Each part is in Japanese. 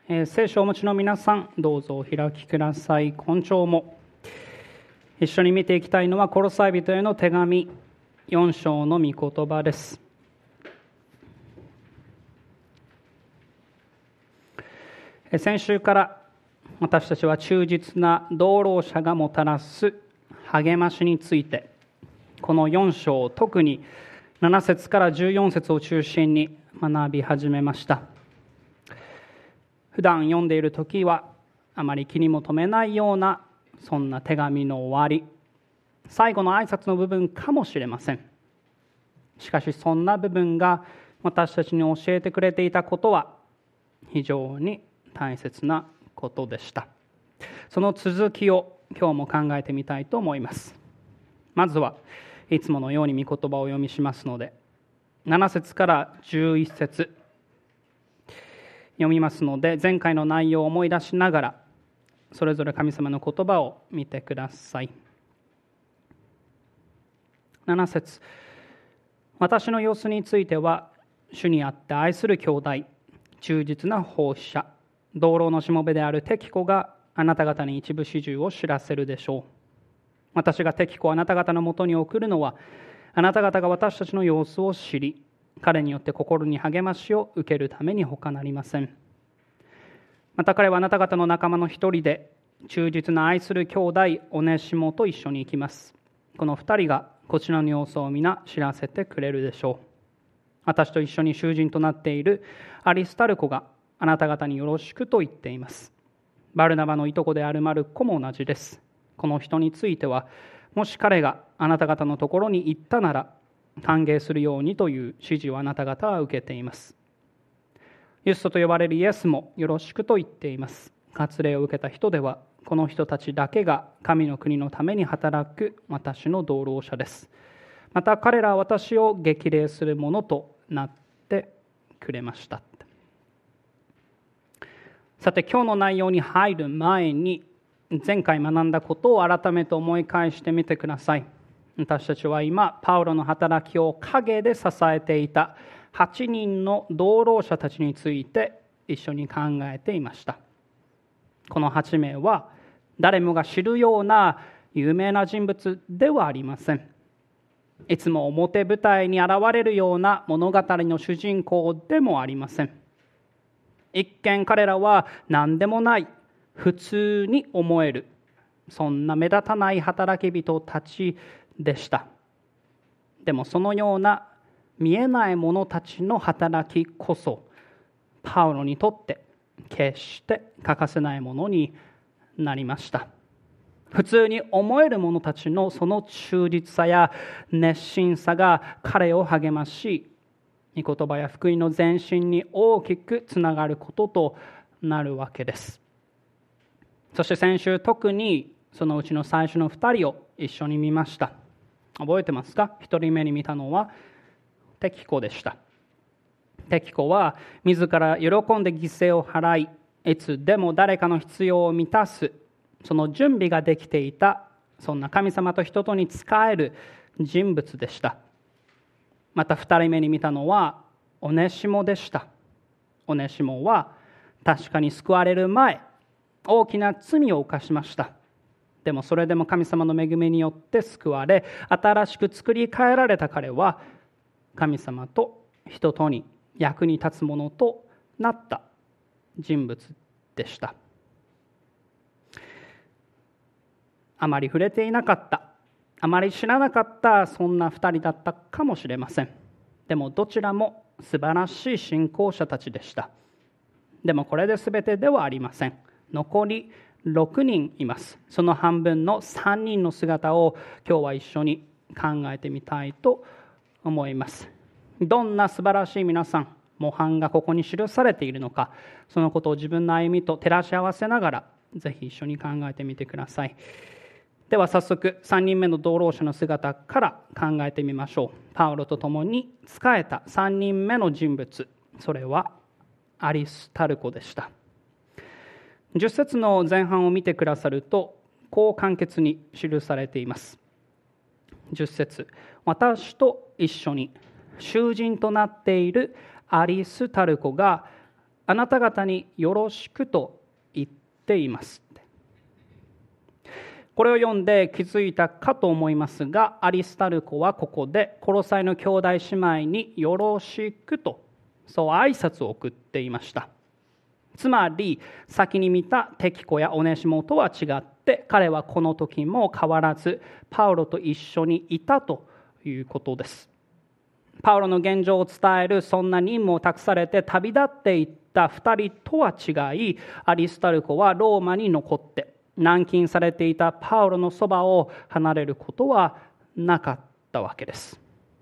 聖書をお持ちの皆さん、どうぞお開きください。今朝も一緒に見ていきたいのはコロサイ人への手紙4章の御言葉です。先週から私たちは忠実な同労者がもたらす励ましについて、この4章、特に7節から14節を中心に学び始めました。普段読んでいる時はあまり気にも留めないような、そんな手紙の終わり、最後の挨拶の部分かもしれません。しかしそんな部分が私たちに教えてくれていたことは非常に大切なことでした。その続きを今日も考えてみたいと思います。まずはいつものように御言葉をお読みしますので、7節から11節読みますので、前回の内容を思い出しながらそれぞれ神様の言葉を見てください。7節、私の様子については主にあって愛する兄弟、忠実な奉仕者、同僚のしもべであるテキコがあなた方に一部始終を知らせるでしょう。私がテキコをあなた方のもとに送るのは、あなた方が私たちの様子を知り、彼によって心に励ましを受けるために他なりません。また彼はあなた方の仲間の一人で、忠実な愛する兄弟オネシモと一緒に行きます。この二人がこちらの様子を皆知らせてくれるでしょう。私と一緒に囚人となっているアリスタルコがあなた方によろしくと言っています。バルナバのいとこであるマルコも同じです。この人については、もし彼があなた方のところに行ったなら歓迎するようにという指示をあなた方は受けています。ユストと呼ばれるイエスもよろしくと言っています。割礼を受けた人では、この人たちだけが神の国のために働く私の同労者です。また彼らは私を激励するものとなってくれました。さて、今日の内容に入る前に、前回学んだことを改めて思い返してみてください。私たちは今、パウロの働きを陰で支えていた8人の同労者たちについて一緒に考えていました。この8名は誰もが知るような有名な人物ではありません。いつも表舞台に現れるような物語の主人公でもありません。一見彼らは何でもない普通に思える、そんな目立たない働き人たちでした。でもそのような見えない者たちの働きこそ、パウロにとって決して欠かせないものになりました。普通に思える者たちのその忠実さや熱心さが彼を励まし、御言葉や福音の前進に大きくつながることとなるわけです。そして先週、特にそのうちの最初の2人を一緒に見ました。覚えてますか？1人目に見たのはテキコでした。テキコは自ら喜んで犠牲を払い、いつでも誰かの必要を満たす、その準備ができていた、そんな神様と人とに仕える人物でした。また2人目に見たのはオネシモでした。オネシモは確かに救われる前、大きな罪を犯しました。でもそれでも神様の恵みによって救われ、新しく作り変えられた彼は、神様と人とに役に立つものとなった人物でした。あまり触れていなかった、あまり知らなかった、そんな2人だったかもしれません。でもどちらも素晴らしい信仰者たちでした。でもこれで全てではありません。残り6人います。その半分の3人の姿を今日は一緒に考えてみたいと思います。どんな素晴らしい皆さん、模範がここに記されているのか、そのことを自分の歩みと照らし合わせながら、ぜひ一緒に考えてみてください。では早速、3人目の同労者の姿から考えてみましょう。パウロと共に仕えた3人目の人物、それはアリスタルコでした。10節の前半を見てくださると、こう簡潔に記されています。10節、私と一緒に囚人となっているアリスタルコがあなた方によろしくと言っています。これを読んで気づいたかと思いますが、アリスタルコはここでコロサイの兄弟姉妹によろしくと、そう挨拶を送っていました。つまり先に見たテキコやオネシモとは違って、彼はこの時も変わらずパウロと一緒にいたということです。パウロの現状を伝えるそんな任務を託されて旅立っていった2人とは違い、アリスタルコはローマに残って軟禁されていたパウロのそばを離れることはなかったわけです。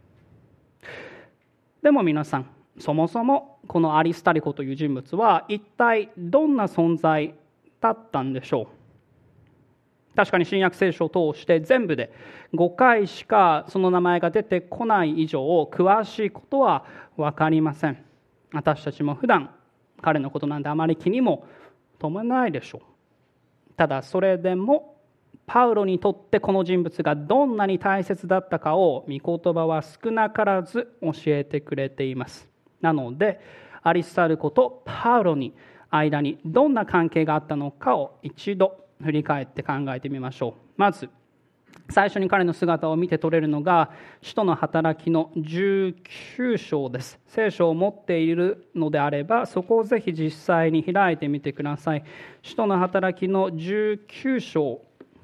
でも皆さん、そもそもこのアリスタルコという人物は一体どんな存在だったんでしょう。確かに新約聖書を通して全部で5回しかその名前が出てこない以上、詳しいことは分かりません。私たちも普段彼のことなんてあまり気にも留めないでしょう。ただそれでもパウロにとってこの人物がどんなに大切だったかを御言葉は少なからず教えてくれています。なのでアリスタルコとパウロに間にどんな関係があったのかを一度振り返って考えてみましょう。まず最初に彼の姿を見て取れるのが使徒の働きの19章です。聖書を持っているのであればそこをぜひ実際に開いてみてください。使徒の働きの19章、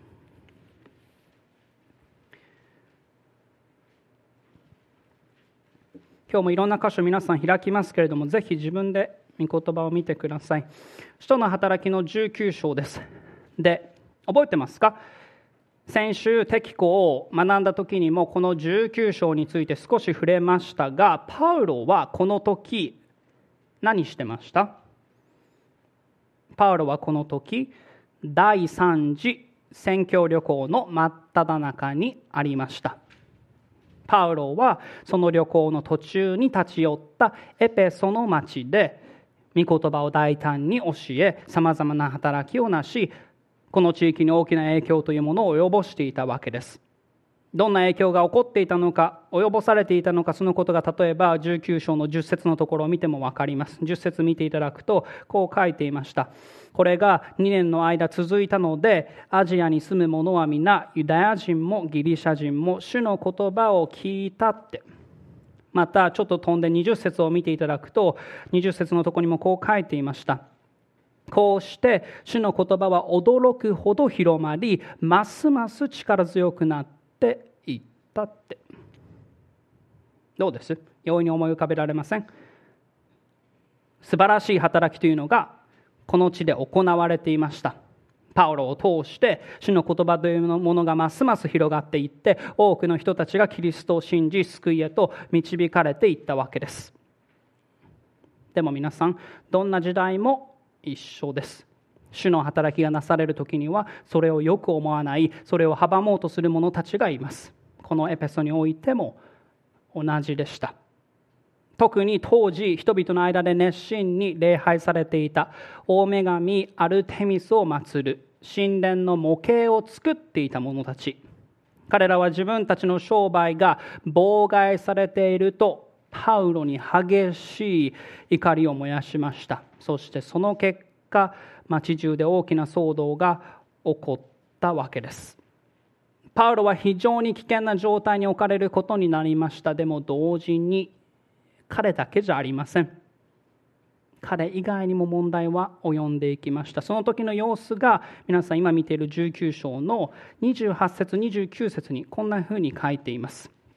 今日もいろんな箇所皆さん開きますけれども、ぜひ自分で御言葉を見てください。使徒の働きの19章です。で、覚えてますか？先週テキコを学んだ時にもこの19章について少し触れましたが、パウロはこの時何してました？パウロはこの時第3次宣教旅行の真っ只中にありました。パウロはその旅行の途中に立ち寄ったエペソの町で御言葉を大胆に教え、さまざまな働きをなし、この地域に大きな影響というものを及ぼしていたわけです。どんな影響が起こっていたのか、及ぼされていたのか、そのことが例えば19章の10節のところを見ても分かります。10節見ていただくとこう書いていました。これが2年の間続いたので、アジアに住む者は皆ユダヤ人もギリシャ人も主の言葉を聞いたって。またちょっと飛んで20節を見ていただくと、20節のところにもこう書いていました。こうして主の言葉は驚くほど広まり、ますます力強くなっていったって。どうです？容易に思い浮かべられません？素晴らしい働きというのがこの地で行われていました。パウロを通して主の言葉というものがますます広がっていって、多くの人たちがキリストを信じ救いへと導かれていったわけです。でも皆さん、どんな時代も一緒です。主の働きがなされる時にはそれをよく思わない、それを阻もうとする者たちがいます。このエペソにおいても同じでした。特に当時人々の間で熱心に礼拝されていた大女神アルテミスを祀る神殿の模型を作っていた者たち、彼らは自分たちの商売が妨害されているとパウロに激しい怒りを燃やしました。そしてその結果、町中で大きな騒動が起こったわけです。パウロは非常に危険な状態に置かれることになりました。でも同時に彼だけじゃありません。彼以外にも問題は及んでいきました。その時の様子が皆さん今見ている19章の28節29節にこんなふうに書いています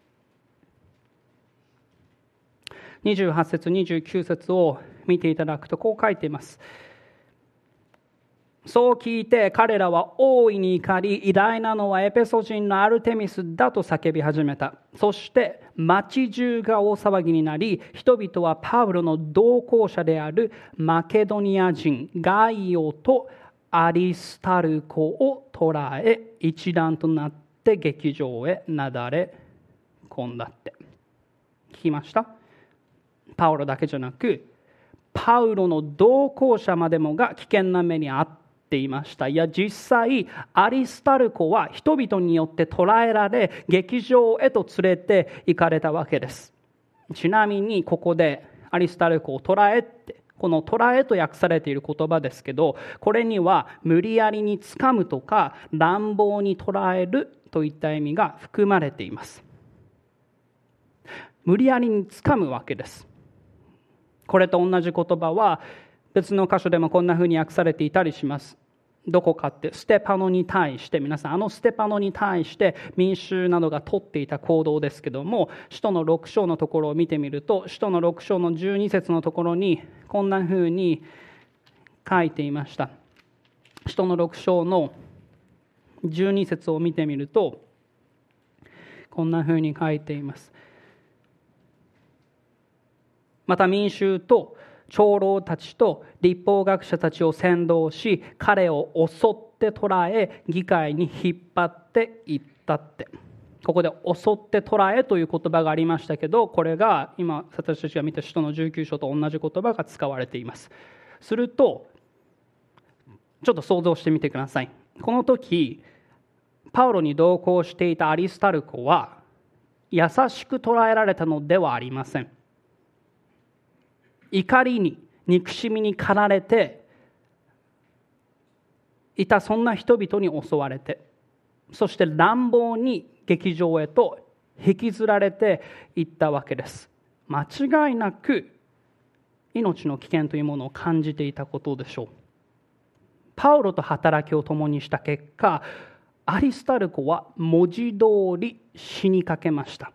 。28節29節を見ていただくとこう書いています。そう聞いて彼らは大いに怒り、偉大なのはエペソ人のアルテミスだと叫び始めた。そして町中が大騒ぎになり、人々はパウロの同行者であるマケドニア人ガイオとアリスタルコを捕らえ、一団となって劇場へなだれ込んだって。聞きました？パウロだけじゃなく、パウロの同行者までもが危険な目に遭っていました。いや、実際アリスタルコは人々によって捕らえられ、劇場へと連れて行かれたわけです。ちなみにここでアリスタルコを捕らえってこの捕らえと訳されている言葉ですけど、これには無理やりに掴むとか乱暴に捕らえるといった意味が含まれています。無理やりに掴むわけです。これと同じ言葉は別の箇所でもこんなふうに訳されていたりします。どこかってステパノに対して、皆さんステパノに対して民衆などが取っていた行動ですけども、使徒の6章のところを見てみると、使徒の6章の12節のところにこんなふうに書いていました。使徒の6章の12節を見てみるとこんなふうに書いています。また民衆と長老たちと律法学者たちを先導し、彼を襲って捕らえ、議会に引っ張っていったって。ここで襲って捕らえという言葉がありましたけど、これが今私たちが見た使徒の19章と同じ言葉が使われています。するとちょっと想像してみてください。この時パウロに同行していたアリスタルコは優しく捕らえられたのではありません。怒りに憎しみに駆られていた、そんな人々に襲われて、そして乱暴に劇場へと引きずられていったわけです。間違いなく命の危険というものを感じていたことでしょう。パウロと働きを共にした結果、アリスタルコは文字通り死にかけました。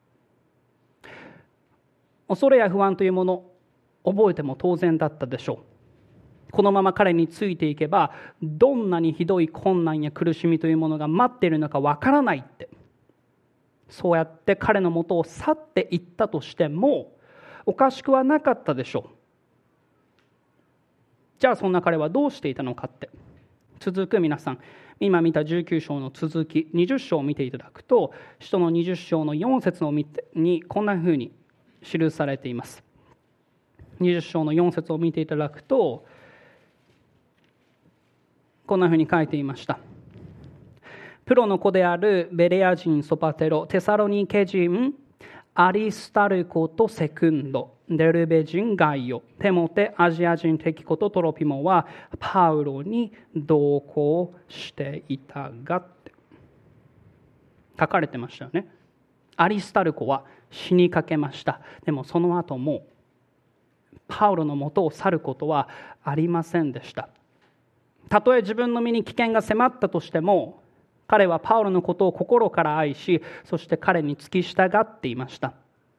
恐れや不安というもの、覚えても当然だったでしょう。このまま彼についていけばどんなにひどい困難や苦しみというものが待っているのかわからないって、そうやって彼の元を去っていったとしてもおかしくはなかったでしょう。じゃあそんな彼はどうしていたのかって、続く皆さん、今見た19章の続き20章を見ていただくと、使徒の20章の4節にこんなふうに記されています。20章の4節を見ていただくとこんなふうに書いていました。プロの子であるベレア人ソパテロ、テサロニケ人アリスタルコとセクンド、デルベ人ガイオ、テモテアジア人テキコとトロピモはパウロに同行していたがって書かれてましたよね。アリスタルコは死にかけました。でもその後もパウロの元を去ることはありませんでした。たとえ自分の身に危険が迫ったとしても、彼はパウロのことを心から愛し、そして彼に付き従っていました。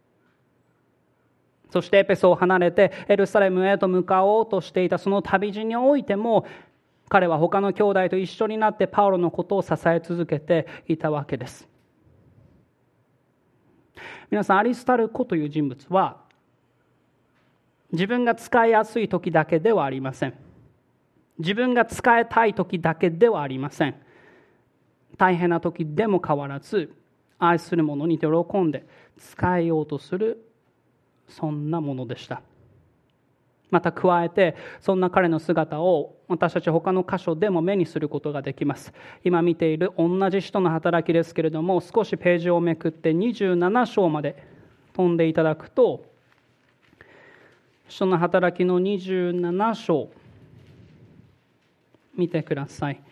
そしてエペソを離れてエルサレムへと向かおうとしていたその旅路においても、彼は他の兄弟と一緒になってパウロのことを支え続けていたわけです。皆さん、アリスタルコという人物は自分が使いやすい時だけではありません。自分が使いたい時だけではありません。大変な時でも変わらず、愛する者に喜んで使えようとする、そんなものでした。また加えて、そんな彼の姿を私たち他の箇所でも目にすることができます。今見ている同じ使徒の働きですけれども、少しページをめくって27章まで飛んでいただくと、使徒の働きの27章見てください。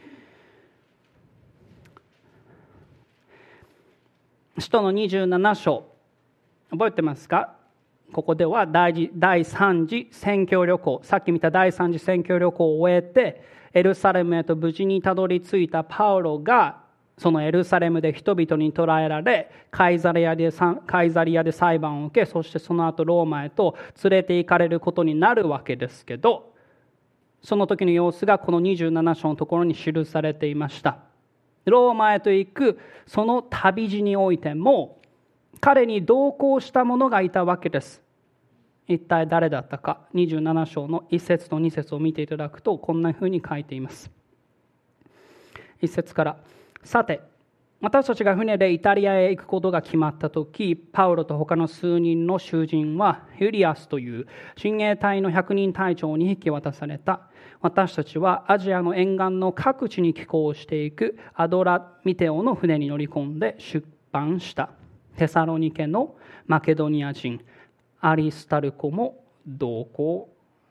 使徒の27章覚えてますか？ここでは第3次宣教旅行、さっき見た第3次宣教旅行を終えてエルサレムへと無事にたどり着いたパウロが、そのエルサレムで人々に捕らえられ、カイザリアで裁判を受け、そしてその後ローマへと連れて行かれることになるわけですけど、その時の様子がこの27章のところに記されていました。ローマへと行くその旅路においても彼に同行した者がいたわけです。一体誰だったか、27章の1節と2節を見ていただくとこんなふうに書いています。1節から、さて私たちが船でイタリアへ行くことが決まったとき、パウロと他の数人の囚人はユリアスという親衛隊の100人隊長に引き渡された。私たちはアジアの沿岸の各地に寄港していくアドラミテオの船に乗り込んで出版した。テサロニケのマケドニア人アリスタルコも同行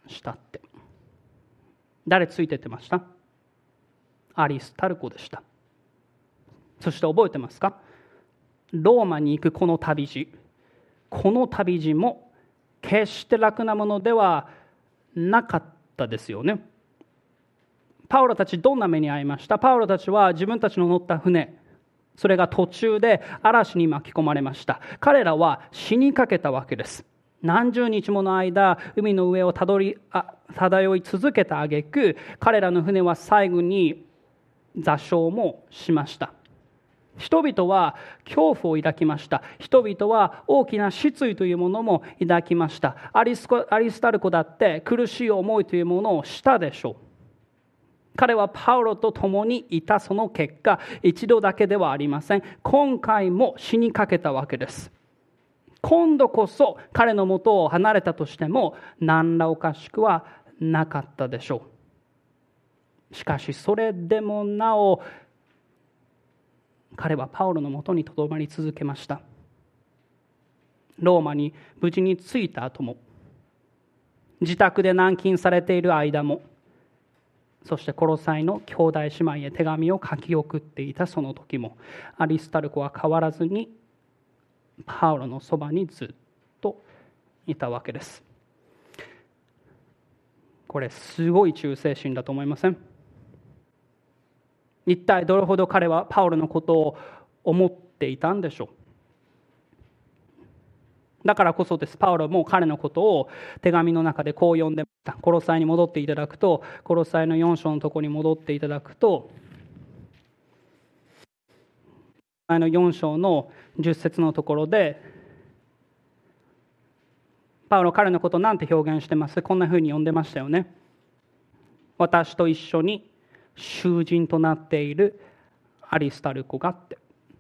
したって。誰ついてってました？アリスタルコでした。そして覚えてますか？ローマに行くこの旅路も決して楽なものではなかったですよね。パウロたちどんな目に遭いました？パウロたちは自分たちの乗った船、それが途中で嵐に巻き込まれました。彼らは死にかけたわけです。何十日もの間、海の上を漂い続けた挙句、彼らの船は最後に座礁もしました。人々は恐怖を抱きました。人々は大きな失意というものも抱きました。アリスタルコだって苦しい思いというものをしたでしょう。彼はパウロと共にいたその結果、一度だけではありません。今回も死にかけたわけです。今度こそ彼の元を離れたとしても何らおかしくはなかったでしょう。しかしそれでもなお彼はパウロのもとにとどまり続けました。ローマに無事に着いた後も、自宅で軟禁されている間も、そしてコロサイの兄弟姉妹へ手紙を書き送っていたその時も、アリスタルコは変わらずにパウロのそばにずっといたわけです。これすごい忠誠心だと思いません？一体どれほど彼はパウロのことを思っていたんでしょう。だからこそです。パウロも彼のことを手紙の中でこう呼んでました。コロサイに戻っていただくと、コロサイの4章のところに戻っていただくと、4章の10節のところで、パウロ彼のことを何て表現してます？こんなふうに呼んでましたよね。私と一緒に囚人となっているアリスタルコがって。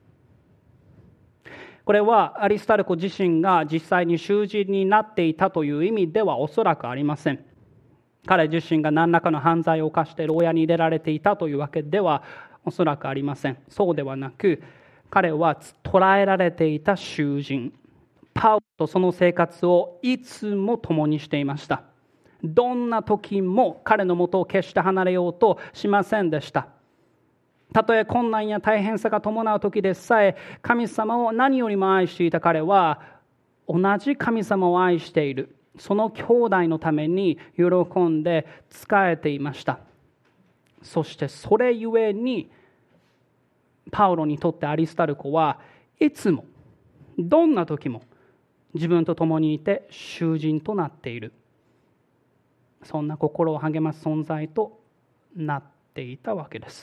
これはアリスタルコ自身が実際に囚人になっていたという意味ではおそらくありません。彼自身が何らかの犯罪を犯して牢屋に入れられていたというわけではおそらくありません。そうではなく、彼は捕らえられていた囚人、パウロとその生活をいつも共にしていました。どんな時も彼の元を決して離れようとしませんでした。たとえ困難や大変さが伴う時でさえ、神様を何よりも愛していた彼は、同じ神様を愛しているその兄弟のために喜んで仕えていました。そしてそれゆえにパウロにとってアリスタルコはいつもどんな時も自分と共にいて囚人となっている、そんな心を励ます存在となっていたわけです。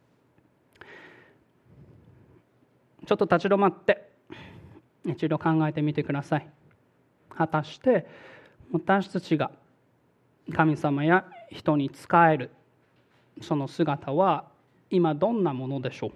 ちょっと立ち止まって一度考えてみてください。果たして私たちが神様や人に仕えるその姿は今どんなものでしょう。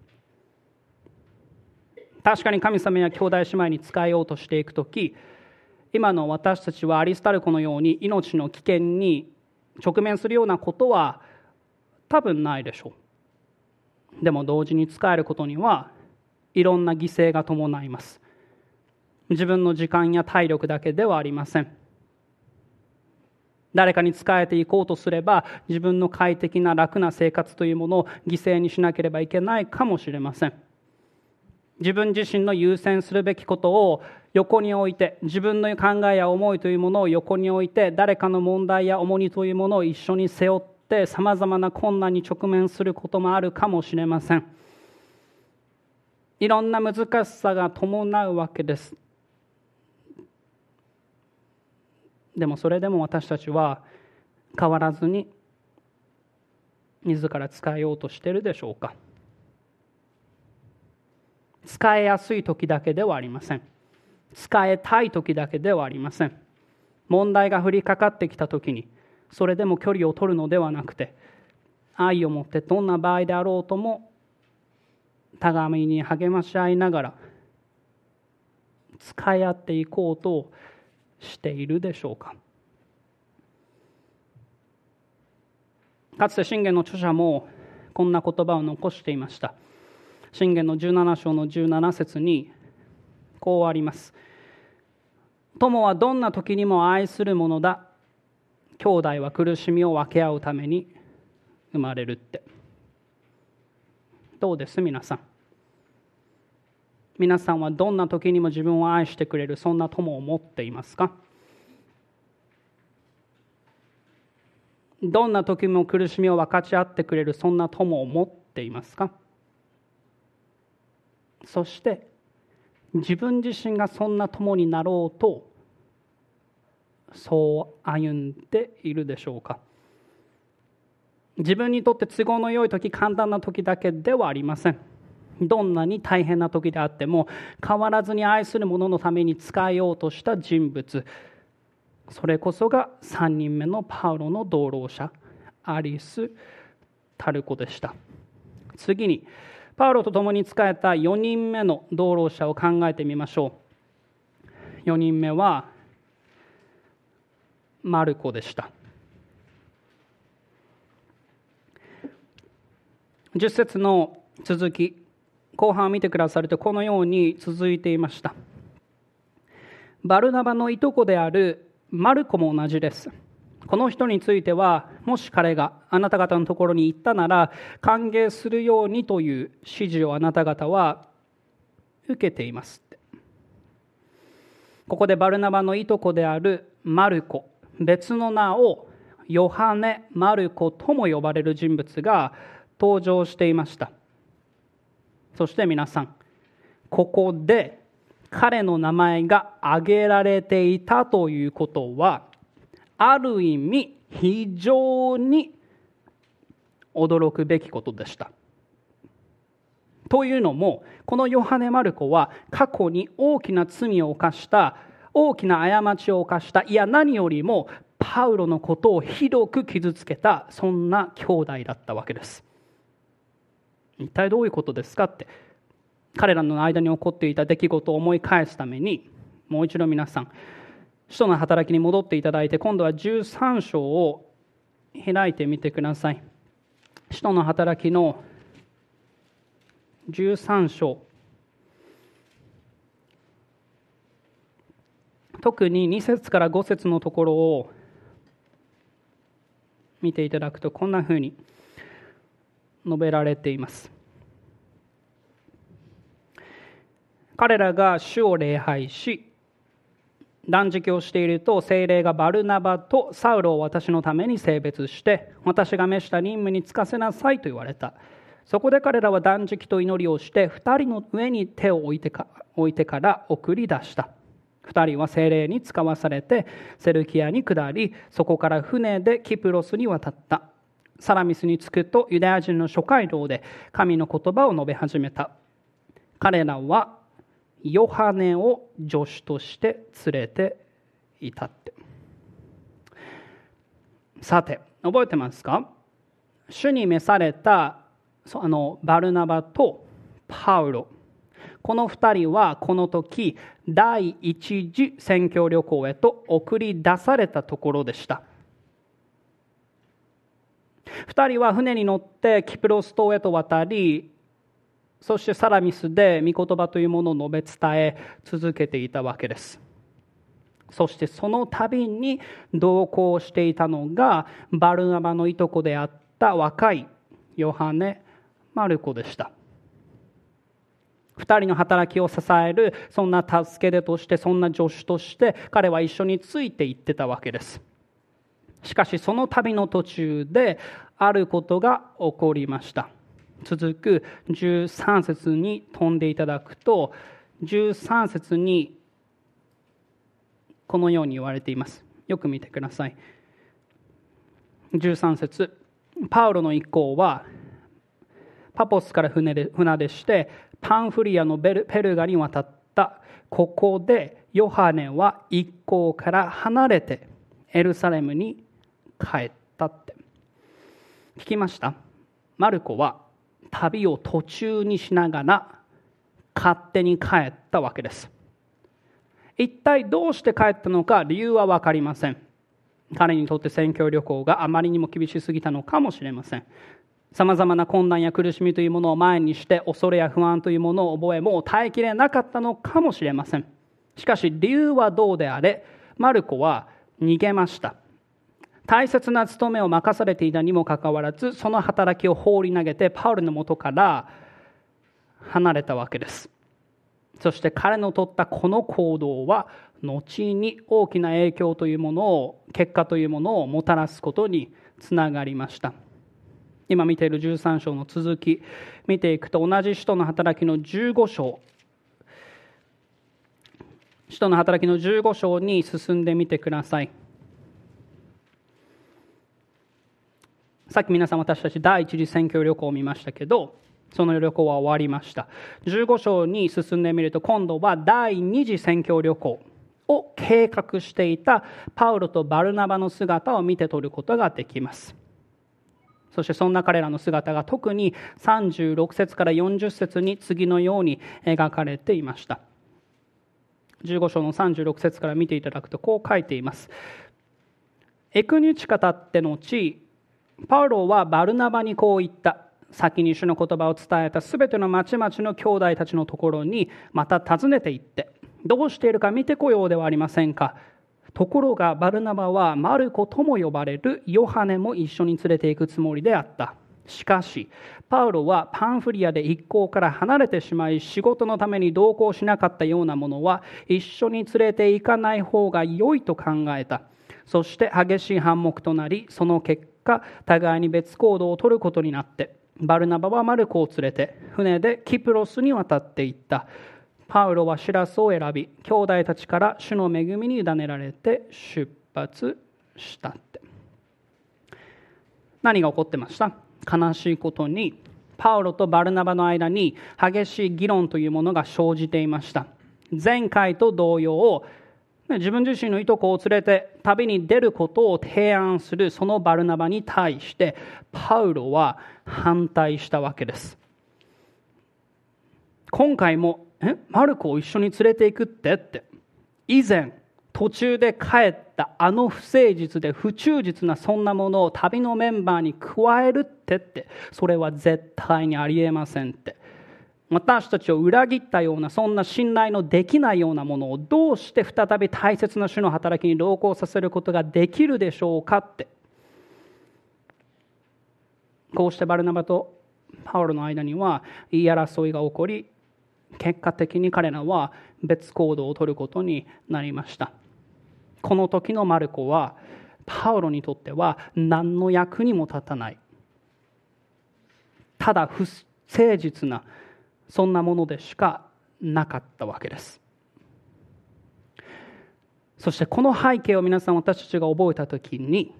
確かに神様や兄弟姉妹に仕えようとしていくとき、今の私たちはアリスタルコのように命の危険に直面するようなことは多分ないでしょう。でも同時に仕えることにはいろんな犠牲が伴います。自分の時間や体力だけではありません。誰かに仕えていこうとすれば、自分の快適な楽な生活というものを犠牲にしなければいけないかもしれません。自分自身の優先するべきことを横に置いて、自分の考えや思いというものを横に置いて、誰かの問題や重荷というものを一緒に背負ってさまざまな困難に直面することもあるかもしれません。いろんな難しさが伴うわけです。でもそれでも私たちは変わらずに自ら使えようとしているでしょうか。使えやすい時だけではありません。使えたい時だけではありません。問題が降りかかってきた時にそれでも距離を取るのではなくて、愛を持ってどんな場合であろうとも互いに励まし合いながら使い合っていこうとしているでしょうか。かつて箴言の著者もこんな言葉を残していました。箴言の17章の17節にこうあります。友はどんな時にも愛するものだ。 兄弟は苦しみを分け合うために生まれるって。どうです皆さん。皆さんはどんな時にも自分を愛してくれるそんな友を持っていますか？どんな時も苦しみを分かち合ってくれるそんな友を持っていますか？そして自分自身がそんな友になろうとそう歩んでいるでしょうか？自分にとって都合の良い時、簡単な時だけではありません。どんなに大変な時であっても変わらずに愛する者のために使えようとした人物、それこそが3人目のパウロの同労者アリス・タルコでした。次にパウロと共に仕えた4人目の同労者を考えてみましょう。4人目はマルコでした。10節の続き、後半を見てくださるとこのように続いていました。バルナバのいとこであるマルコも同じです。この人については、もし彼があなた方のところに行ったなら歓迎するようにという指示をあなた方は受けていますって。ここでバルナバのいとこであるマルコ、別の名をヨハネ・マルコとも呼ばれる人物が登場していました。そして皆さん、ここで彼の名前が挙げられていたということは、ある意味非常に驚くべきことでした。というのも、このヨハネ・マルコは過去に大きな罪を犯した、大きな過ちを犯した、いや何よりもパウロのことをひどく傷つけた、そんな兄弟だったわけです。一体どういうことですかって、彼らの間に起こっていた出来事を思い返すために、もう一度皆さん、使徒の働きに戻っていただいて、今度は13章を開いてみてください。使徒の働きの13章。特に2節から5節のところを見ていただくと、こんなふうに述べられています。彼らが主を礼拝し、断食をしていると、聖霊がバルナバとサウロを私のために性別して、私が召した任務に就かせなさいと言われた。そこで彼らは断食と祈りをして、2人の上に手を置いてから送り出した。2人は聖霊に使わされてセルキアに下り、そこから船でキプロスに渡った。サラミスに着くと、ユダヤ人の諸街道で神の言葉を述べ始めた。彼らはヨハネを助手として連れていたって。さて、覚えてますか？主に召されたバルナバとパウロ、この2人はこの時第一次宣教旅行へと送り出されたところでした。2人は船に乗ってキプロス島へと渡り、そしてサラミスで御言葉というものを述べ伝え続けていたわけです。そしてその度に同行していたのがバルナバのいとこであった若いヨハネ・マルコでした。2人の働きを支える、そんな助け手として、そんな助手として彼は一緒についていってたわけです。しかしその旅の途中であることが起こりました。続く13節に飛んでいただくと、13節にこのように言われています。よく見てください。13節、パウロの一行はパポスから船でしてパンフリアのペルガに渡った。ここでヨハネは一行から離れてエルサレムに帰ったって。聞きました？マルコは旅を途中にしながら勝手に帰ったわけです。一体どうして帰ったのか理由は分かりません。彼にとって宣教旅行があまりにも厳しすぎたのかもしれません。さまざまな困難や苦しみというものを前にして恐れや不安というものを覚え、もう耐えきれなかったのかもしれません。しかし理由はどうであれ、マルコは逃げました。 大切な務めを任されていたにもかかわらず、その働きを放り投げてパウロの元から離れたわけです。そして彼の取ったこの行動は後に大きな影響というものを、結果というものをもたらすことにつながりました。今見ている13章の続き見ていくと、同じ使徒の働きの15章、使徒の働きの15章に進んでみてください。さっき皆さん、私たち第一次宣教旅行を見ましたけど、その旅行は終わりました。15章に進んでみると、今度は第二次宣教旅行を計画していたパウロとバルナバの姿を見て取ることができます。そしてそんな彼らの姿が特に36節から40節に次のように描かれていました。15章の36節から見ていただくと、こう書いています。エクニチカたって後、パウロはバルナバにこう言った。先に主の言葉を伝えたすべての町々の兄弟たちのところにまた訪ねて行って、どうしているか見てこようではありませんか。ところがバルナバはマルコとも呼ばれるヨハネも一緒に連れて行くつもりであった。しかしパウロはパンフリアで一行から離れてしまい、仕事のために同行しなかったようなものは一緒に連れて行かない方が良いと考えた。そして激しい反目となり、その結果互いに別行動を取ることになって、バルナバはマルコを連れて船でキプロスに渡っていった。パウロはシラスを選び、兄弟たちから主の恵みに委ねられて出発したって。何が起こってました？悲しいことに、パウロとバルナバの間に激しい議論というものが生じていました。前回と同様、自分自身のいとこを連れて旅に出ることを提案するそのバルナバに対してパウロは反対したわけです。今回もマルコを一緒に連れて行くって以前途中で帰ったあの不誠実で不忠実なそんなものを旅のメンバーに加えるってそれは絶対にありえませんって。私たちを裏切ったような、そんな信頼のできないようなものをどうして再び大切な主の働きに同行させることができるでしょうかって。こうしてバルナバとパウロの間には言い争いが起こり、結果的に彼らは別行動を取ることになりました。この時のマルコはパウロにとっては何の役にも立たない、ただ不誠実なそんなものでしかなかったわけです。そしてこの背景を皆さん、私たちが覚えたときに、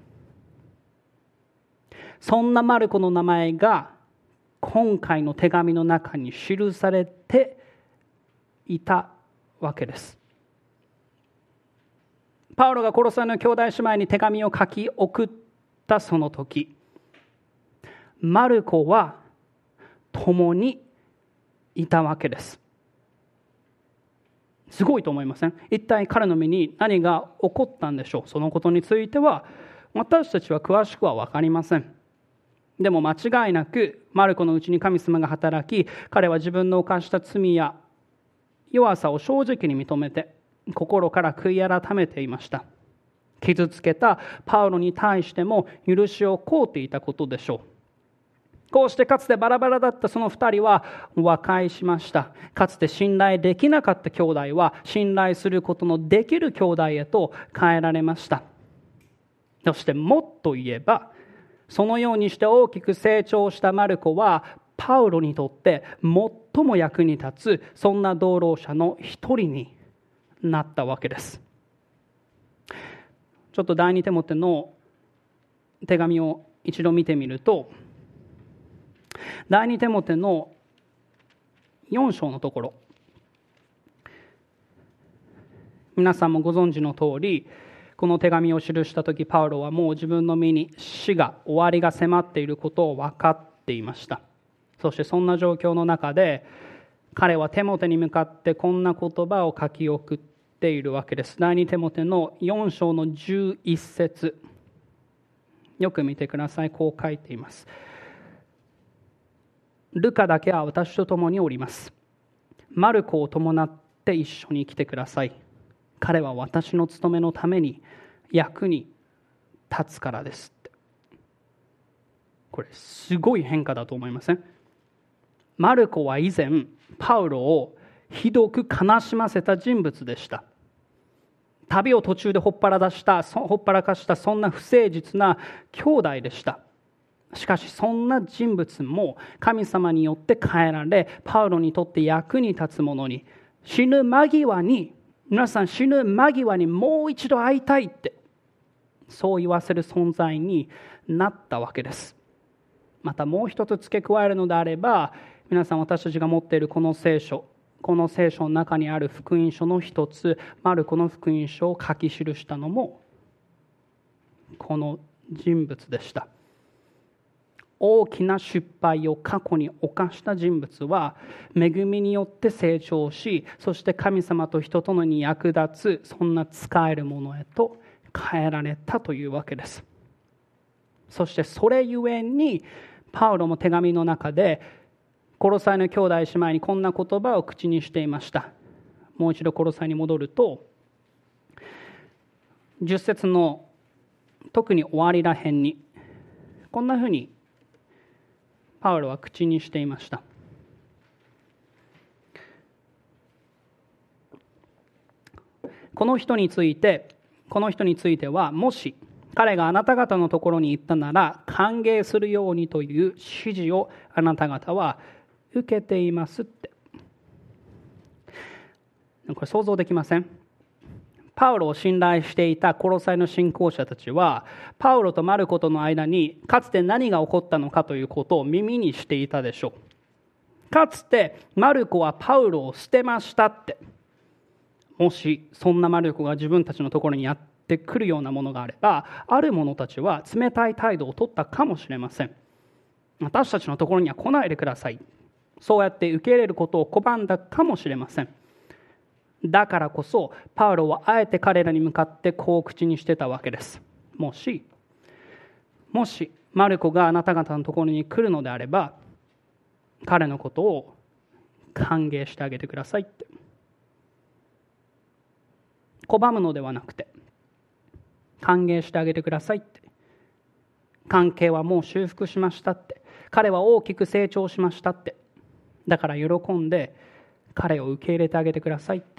そんなマルコの名前が今回の手紙の中に記されていたわけです。パウロがコロサイの兄弟姉妹に手紙を書き送ったその時、マルコは共にいたわけです。すごいと思いません？一体彼の身に何が起こったんでしょう。そのことについては私たちは詳しくは分かりません。でも間違いなくマルコのうちに神様が働き、彼は自分の犯した罪や弱さを正直に認めて心から悔い改めていました。傷つけたパウロに対しても許しを請うていたことでしょう。こうしてかつてバラバラだったその二人は和解しました。かつて信頼できなかった兄弟は信頼することのできる兄弟へと変えられました。そしてもっと言えば、そのようにして大きく成長したマルコはパウロにとって最も役に立つそんな同労者の一人になったわけです。ちょっと第二テモテの手紙を一度見てみると、第二テモテの4章のところ、皆さんもご存知の通り、この手紙を記したとき、パウロはもう自分の身に死が、終わりが迫っていることを分かっていました。そしてそんな状況の中で、彼はテモテに向かってこんな言葉を書き送っているわけです。第二テモテの4章の11節、よく見てください。こう書いています。ルカだけは私と共におります。マルコを伴って一緒に来てください。彼は私の務めのために役に立つからですって。これすごい変化だと思いません？マルコは以前パウロをひどく悲しませた人物でした。旅を途中でほっぱらかしたそんな不誠実な兄弟でした。しかしそんな人物も神様によって変えられ、パウロにとって役に立つものに、死ぬ間際にもう一度会いたいって、そう言わせる存在になったわけです。またもう一つ付け加えるのであれば、皆さん、私たちが持っているこの聖書の中にある福音書の一つ、マルコの福音書を書き記したのもこの人物でした。大きな失敗を過去に犯した人物は恵みによって成長し、そして神様と人とのに役立つ、そんな使えるものへと変えられたというわけです。そしてそれゆえにパウロも手紙の中でコロサイの兄弟姉妹にこんな言葉を口にしていました。もう一度コロサイに戻ると、10節の特に終わりらへんにこんなふうにパウロは口にしていました。この人については、もし彼があなた方のところに行ったなら歓迎するようにという指示をあなた方は受けていますって。これ想像できません？パウロを信頼していたコロサイの信仰者たちは、パウロとマルコとの間にかつて何が起こったのかということを耳にしていたでしょう。かつてマルコはパウロを捨てましたって。もしそんなマルコが自分たちのところにやってくるようなものがあれば、ある者たちは冷たい態度を取ったかもしれません。私たちのところには来ないでください、そうやって受け入れることを拒んだかもしれません。だからこそパウロはあえて彼らに向かってこう口にしてたわけです。もしマルコがあなた方のところに来るのであれば、彼のことを歓迎してあげてくださいって。拒むのではなくて歓迎してあげてくださいって。関係はもう修復しましたって。彼は大きく成長しましたって。だから喜んで彼を受け入れてあげてくださいって。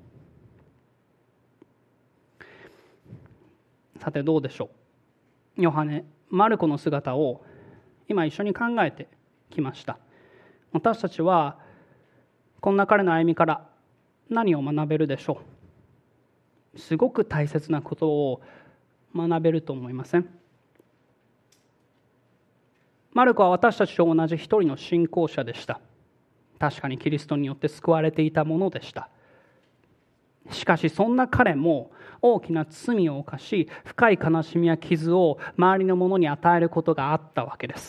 さてどうでしょう。ヨハネ、マルコの姿を今一緒に考えてきました。私たちはこんな彼の歩みから何を学べるでしょう。すごく大切なことを学べると思いません？マルコは私たちと同じ一人の信仰者でした。確かにキリストによって救われていたものでした。しかしそんな彼も大きな罪を犯し、深い悲しみや傷を周りの者に与えることがあったわけです。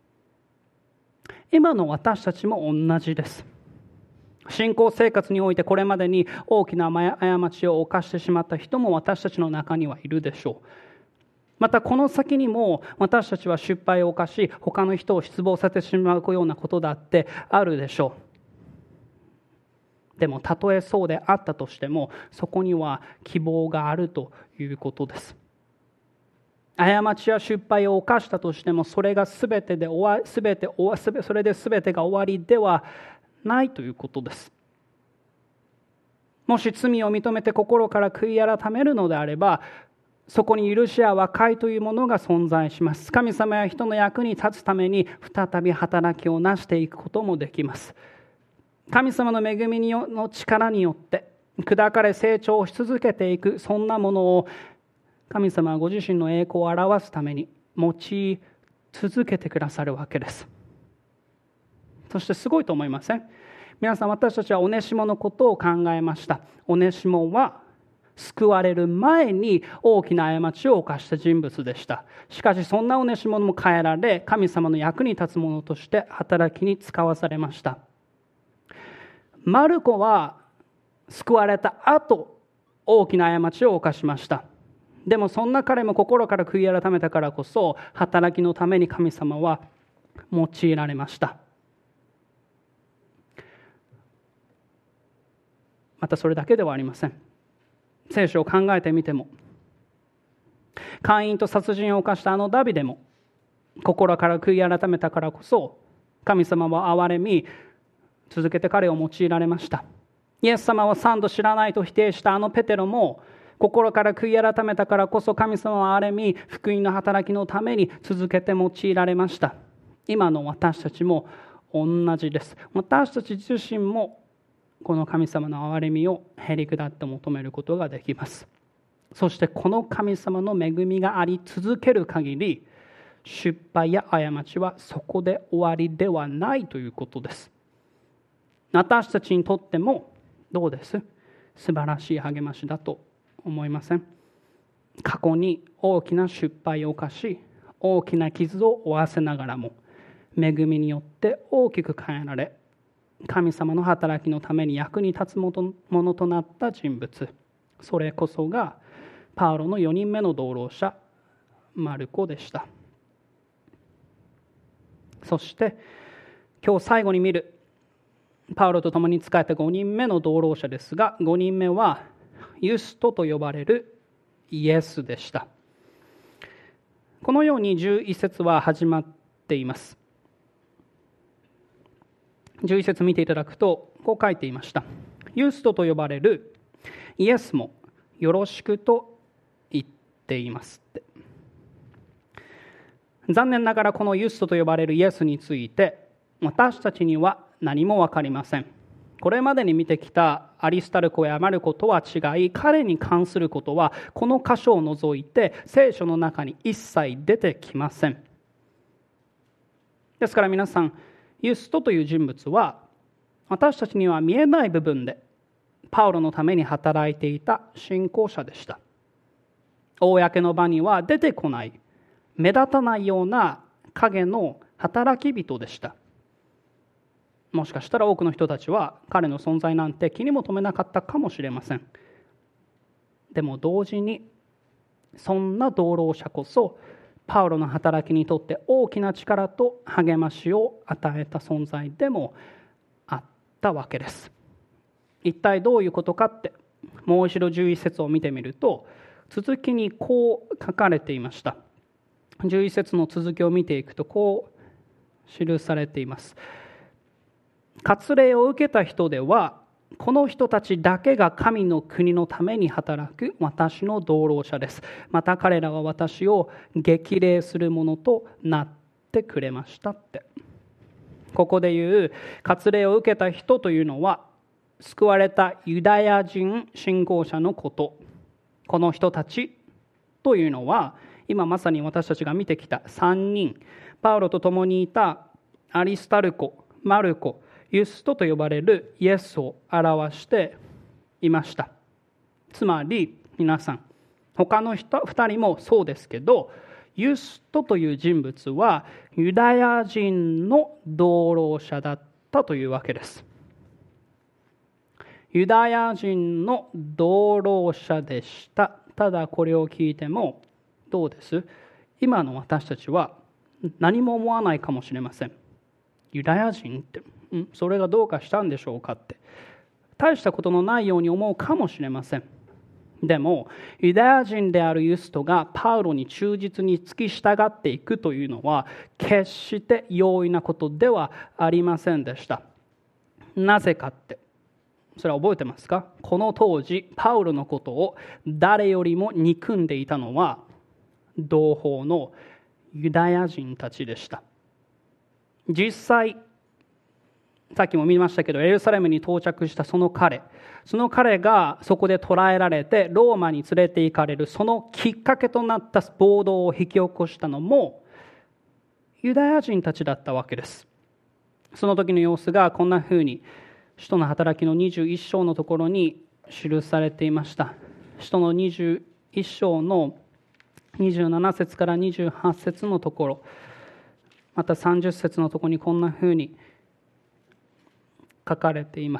今の私たちも同じです。信仰生活においてこれまでに大きな過ちを犯してしまった人も私たちの中にはいるでしょう。またこの先にも私たちは失敗を犯し、他の人を失望させてしまうようなことだってあるでしょう。でもたとえそうであったとしても、そこには希望があるということです。過ちや失敗を犯したとしても、それで全てが終わりではないということです。もし罪を認めて心から悔い改めるのであれば、そこに許しや和解というものが存在します。神様や人の役に立つために再び働きをなしていくこともできます。神様の恵みの力によって砕かれ成長し続けていく、そんなものを神様はご自身の栄光を表すために用い続けてくださるわけです。そしてすごいと思いません？皆さん、私たちはオネシモのことを考えました。オネシモは救われる前に大きな過ちを犯した人物でした。しかしそんなオネシモも変えられ、神様の役に立つ者として働きに使わされました。マルコは救われた後、大きな過ちを犯しました。でもそんな彼も心から悔い改めたからこそ、働きのために神様は用いられました。またそれだけではありません。聖書を考えてみても、 カインと殺人を犯したダビデも心から悔い改めたからこそ神様は憐れみ続けて彼を用いられました。イエス様は3度知らないと否定したペテロも心から悔い改めたからこそ神様は憐れみ福音の働きのために続けて用いられました。今の私たちも同じです。私たち自身もこの神様の憐れみをへり下って求めることができます。そしてこの神様の恵みがあり続ける限り、失敗や過ちはそこで終わりではないということです。私たちにとってもどうです？素晴らしい励ましだと思いません？過去に大きな失敗を犯し、大きな傷を負わせながらも、恵みによって大きく変えられ、神様の働きのために役に立つものとなった人物、それこそがパウロの4人目の同労者マルコでした。そして今日最後に見るパウロと共に仕えた5人目の同労者ですが、5人目はユストと呼ばれるイエスでした。このように11節は始まっています。11節見ていただくとこう書いていました。ユストと呼ばれるイエスもよろしくと言っていますって。残念ながらこのユストと呼ばれるイエスについて私たちには何も分かりません。これまでに見てきたアリスタルコやマルコとは違い、彼に関することはこの箇所を除いて聖書の中に一切出てきません。ですから皆さん、ユストという人物は私たちには見えない部分でパウロのために働いていた信仰者でした。公の場には出てこない、目立たないような影の働き人でした。もしかしたら多くの人たちは彼の存在なんて気にも留めなかったかもしれません。でも同時にそんな同労者こそパウロの働きにとって大きな力と励ましを与えた存在でもあったわけです。一体どういうことかって、もう一度11節を見てみると続きにこう書かれていました。11節の続きを見ていくとこう記されています。割礼を受けた人ではこの人たちだけが神の国のために働く私の同労者です。また彼らは私を激励するものとなってくれましたって。ここで言う割礼を受けた人というのは救われたユダヤ人信仰者のこと。この人たちというのは今まさに私たちが見てきた3人、パウロと共にいたアリスタルコ、マルコ、ユストと呼ばれるイエスを表していました。つまり皆さん、他の2人もそうですけど、ユストという人物はユダヤ人の同労者だったというわけです。ユダヤ人の同労者でした。ただこれを聞いてもどうです？今の私たちは何も思わないかもしれません。ユダヤ人ってそれがどうかしたんでしょうかって、大したことのないように思うかもしれません。でもユダヤ人であるユストがパウロに忠実に付き従っていくというのは決して容易なことではありませんでした。なぜかって、それは覚えてますか？この当時パウロのことを誰よりも憎んでいたのは同胞のユダヤ人たちでした。実際さっきも見ましたけど、エルサレムに到着したその彼がそこで捕らえられてローマに連れて行かれる、そのきっかけとなった暴動を引き起こしたのもユダヤ人たちだったわけです。その時の様子がこんなふうに使徒の働きの21章のところに記されていました。使徒の21章の27節から28節のところ、また30節のところにこんなふうに書かれてい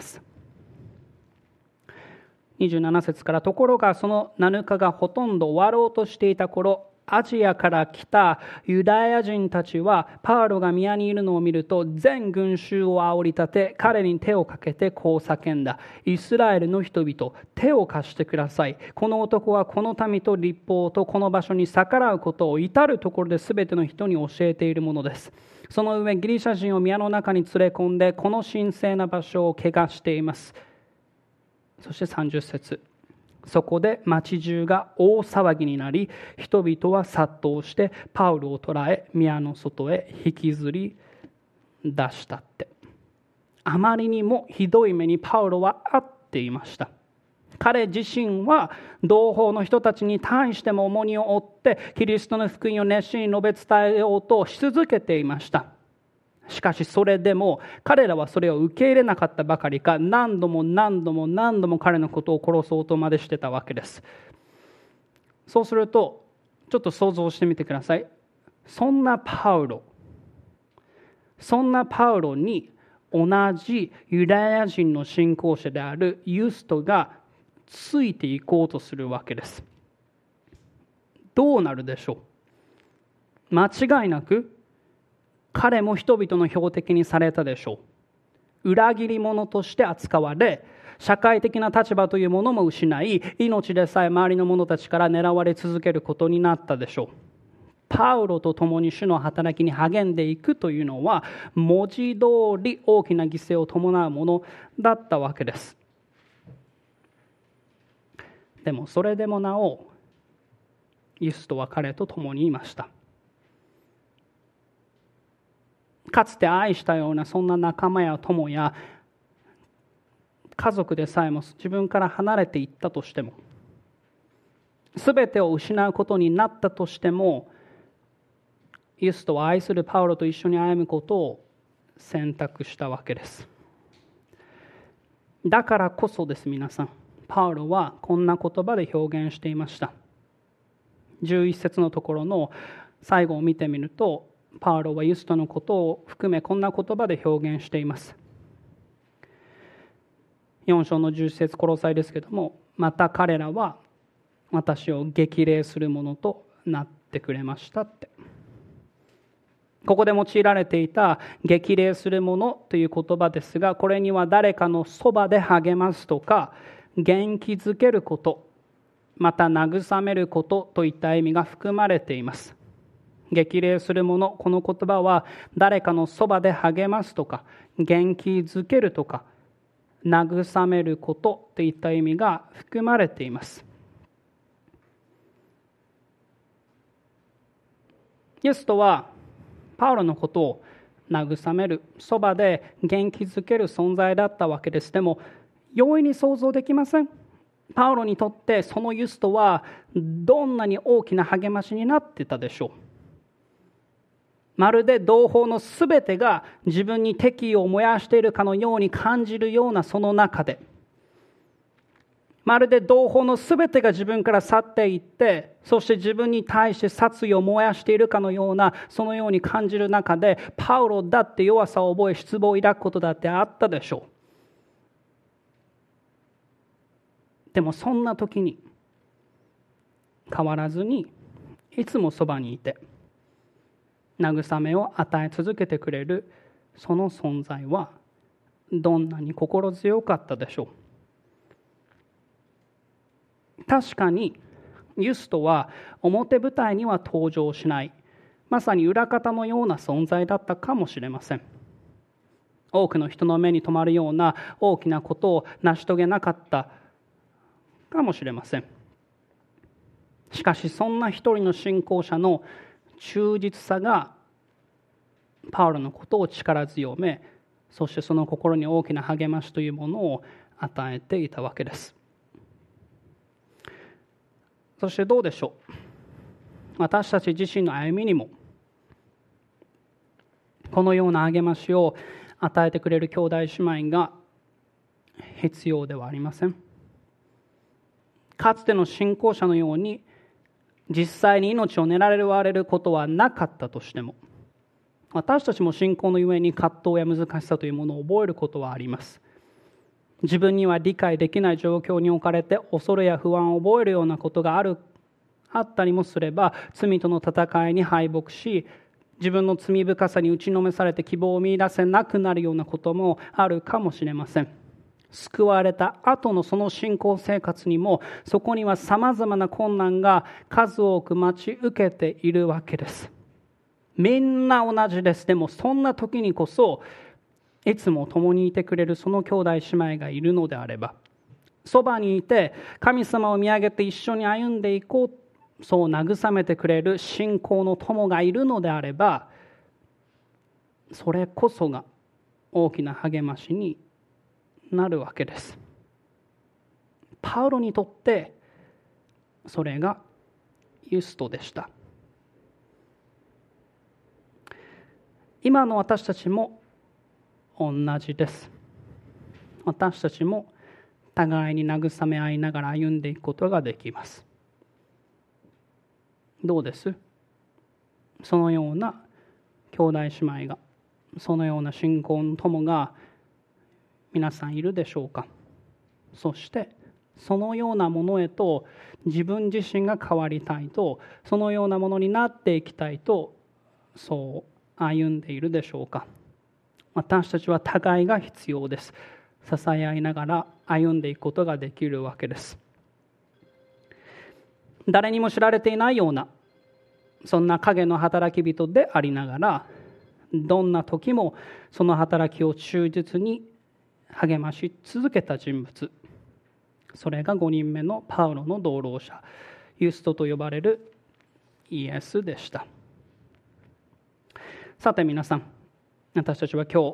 ます。27節から、ところがその7日がほとんど終わろうとしていた頃、 アジアから来たユダヤ人たちはパウロが宮にいるのを見ると全群衆を煽り立て、彼に手をかけてこう叫んだ。イスラエルの人々、手を貸してください。この男はこの民と律法とこの場所に逆らうことを至るところで全ての人に教えているものです。その上ギリシャ人を宮の中に連れ込んでこの神聖な場所を汚しています。そして30節、そこで町中が大騒ぎになり、人々は殺到してパウロを捕らえ、宮の外へ引きずり出したって。あまりにもひどい目にパウロは遭っていました。彼自身は同胞の人たちに対しても重荷を負ってキリストの福音を熱心に述べ伝えようとし続けていました。しかしそれでも彼らはそれを受け入れなかったばかりか、何度も彼のことを殺そうとまでしてたわけです。そうするとちょっと想像してみてください。そんなパウロに同じユダヤ人の信仰者であるユストがついていこうとするわけです。どうなるでしょう。間違いなく彼も人々の標的にされたでしょう。裏切り者として扱われ、社会的な立場というものも失い、命でさえ周りの者たちから狙われ続けることになったでしょう。パウロと共に主の働きに励んでいくというのは、文字通り大きな犠牲を伴うものだったわけです。でもそれでもなお、ユストは彼と共にいました。かつて愛したようなそんな仲間や友や家族でさえも自分から離れていったとしても、全てを失うことになったとしても、ユストは愛するパウロと一緒に歩むことを選択したわけです。だからこそです。皆さん、パウロはこんな言葉で表現していました。11節のところの最後を見てみると、パウロはユストのことを含めこんな言葉で表現しています。4章の11節、コロサイですけども、また彼らは私を激励するものとなってくれましたって。ここで用いられていた激励するものという言葉ですが、これには誰かのそばで励ますとか元気づけること、また慰めることといった意味が含まれています。激励するもの、この言葉は誰かのそばで励ますとか元気づけるとか慰めることといった意味が含まれています。イエスとはパウロのことを慰める、そばで元気づける存在だったわけです。でも容易に想像できません。パウロにとってそのユストはどんなに大きな励ましになっていたでしょう。まるで同胞のすべてが自分に敵意を燃やしているかのように感じるようなその中で、まるで同胞のすべてが自分から去っていって、そして自分に対して殺意を燃やしているかのような、そのように感じる中で、パウロだって弱さを覚え失望を抱くことだってあったでしょう。でもそんな時に変わらずにいつもそばにいて慰めを与え続けてくれるその存在はどんなに心強かったでしょう。確かにユストは表舞台には登場しない、まさに裏方のような存在だったかもしれません。多くの人の目に留まるような大きなことを成し遂げなかったかもしれません。しかしそんな一人の信仰者の忠実さがパウロのことを力強め、そしてその心に大きな励ましというものを与えていたわけです。そしてどうでしょう。私たち自身の歩みにもこのような励ましを与えてくれる兄弟姉妹が必要ではありません。かつての信仰者のように実際に命を狙われることはなかったとしても、私たちも信仰のゆえに葛藤や難しさというものを覚えることはあります。自分には理解できない状況に置かれて恐れや不安を覚えるようなことがああったりもすれば、罪との戦いに敗北し、自分の罪深さに打ちのめされて希望を見出せなくなるようなこともあるかもしれません。救われた後のその信仰生活にも、そこにはさまざまな困難が数多く待ち受けているわけです。みんな同じです。でもそんな時にこそ、いつも共にいてくれるその兄弟姉妹がいるのであれば、そばにいて神様を見上げて一緒に歩んでいこう、そう慰めてくれる信仰の友がいるのであれば、それこそが大きな励ましになるわけです。パウロにとってそれがユストでした。今の私たちも同じです。私たちも互いに慰め合いながら歩んでいくことができます。どうです？そのような兄弟姉妹が、そのような信仰の友が皆さんいるでしょうか？そしてそのようなものへと自分自身が変わりたいと、そのようなものになっていきたいと、そう歩んでいるでしょうか？私たちは互いが必要です。支え合いながら歩んでいくことができるわけです。誰にも知られていないような、そんな影の働き人でありながら、どんな時もその働きを忠実に励まし続けた人物、それが5人目のパウロの同労者、ユストと呼ばれるイエスでした。さて皆さん、私たちは今日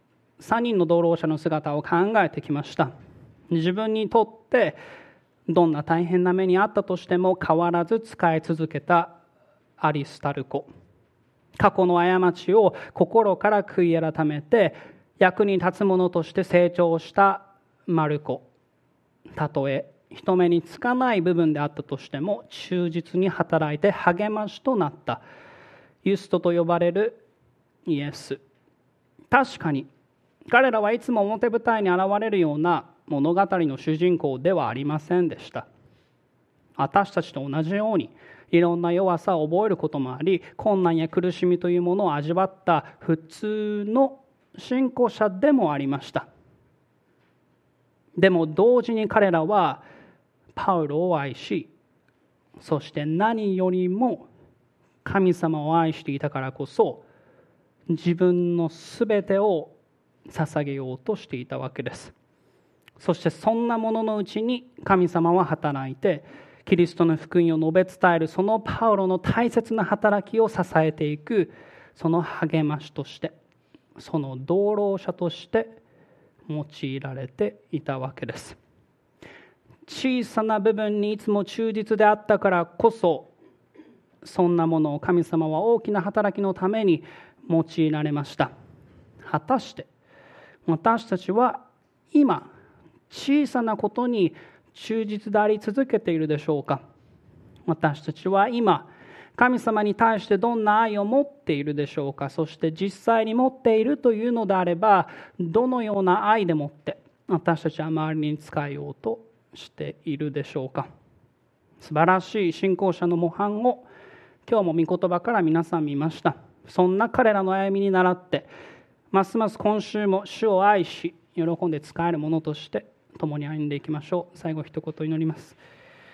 3人の同労者の姿を考えてきました。自分にとってどんな大変な目にあったとしても変わらず使い続けたアリスタルコ、過去の過ちを心から悔い改めて役に立つ者として成長したマルコ、たとえ人目につかない部分であったとしても忠実に働いて励ましとなったユストと呼ばれるイエス。確かに彼らはいつも表舞台に現れるような物語の主人公ではありませんでした。私たちと同じようにいろんな弱さを覚えることもあり、困難や苦しみというものを味わった普通の信仰者でもありました。でも同時に彼らはパウロを愛し、そして何よりも神様を愛していたからこそ、自分のすべてを捧げようとしていたわけです。そしてそんなもののうちに神様は働いて、キリストの福音を述べ伝えるそのパウロの大切な働きを支えていく、その励ましとして、その同労者として用いられていたわけです。小さな部分にいつも忠実であったからこそ、そんなものを神様は大きな働きのために用いられました。果たして私たちは今小さなことに忠実であり続けているでしょうか？私たちは今神様に対してどんな愛を持っているでしょうか？そして実際に持っているというのであれば、どのような愛でもって私たちは周りに仕えようとしているでしょうか？素晴らしい信仰者の模範を今日も御言葉から皆さん見ました。そんな彼らの歩みに倣って、ますます今週も主を愛し喜んで仕える者として共に歩んでいきましょう。最後一言祈ります。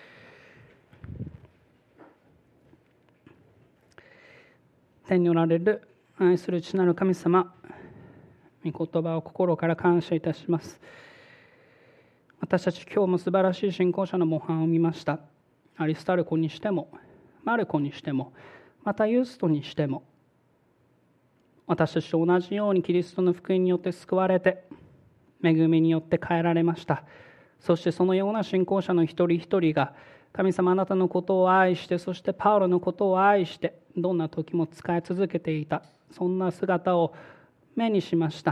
天におられる愛する父なる神様、御言葉を心から感謝いたします。私たち今日も素晴らしい信仰者の模範を見ました。アリスタルコにしてもマルコにしても、またユストにしても、私たちと同じようにキリストの福音によって救われて、恵みによって変えられました。そしてそのような信仰者の一人一人が、神様あなたのことを愛して、そしてパウロのことを愛して、どんな時も使い続けていた、そんな姿を目にしました。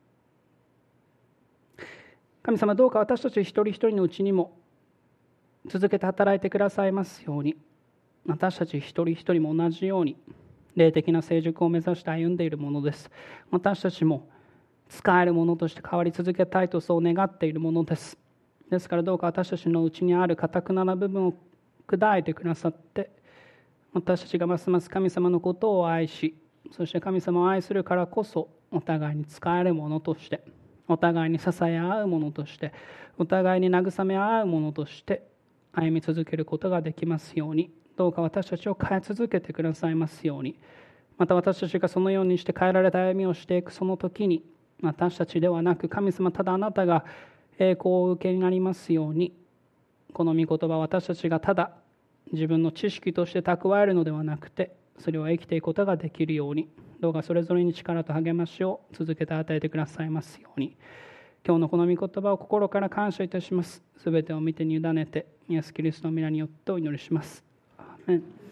神様、どうか私たち一人一人のうちにも続けて働いてくださいますように。私たち一人一人も同じように霊的な成熟を目指して歩んでいるものです。私たちも使えるものとして変わり続けたいとそう願っているものです。ですからどうか私たちのうちにある堅くなな部分を砕いてくださって、私たちがますます神様のことを愛し、そして神様を愛するからこそお互いに使えるものとして、お互いに支え合うものとして、お互いに慰め合うものとして歩み続けることができますように、どうか私たちを変え続けてくださいますように。また私たちがそのようにして変えられた歩みをしていくその時に、私たちではなく神様、ただあなたが栄光をお受けになりますように、この御言葉を私たちがただ自分の知識として蓄えるのではなくて、それを生きていくことができるように、どうかそれぞれに力と励ましを続けて与えてくださいますように。今日のこの御言葉を心から感謝いたします。すべてを御手に委ねて、イエス・キリストの皆によってお祈りします。アーメン。